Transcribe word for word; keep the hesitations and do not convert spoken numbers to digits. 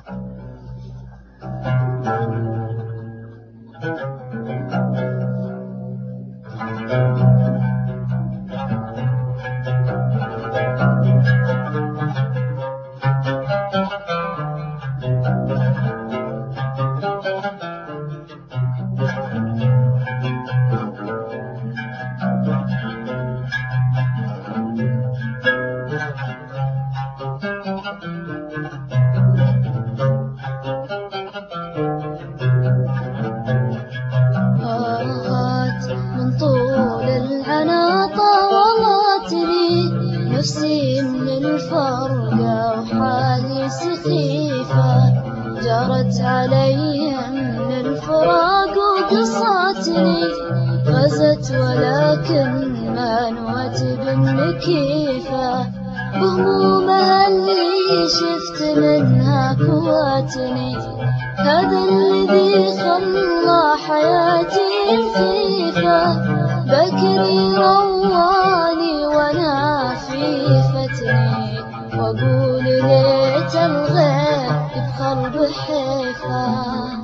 نفسي من الفرقة وحالي سخيفة، جرت علي من الفراق وقصتني، غزت ولكن ما نوت بالنكيفة، بهمومها اللي شفت منها كواتني، هذا الذي خلى حياتي الفيفة، بكري رواني وانا في فتني، واقول ليت الغيب بقلب حيفة.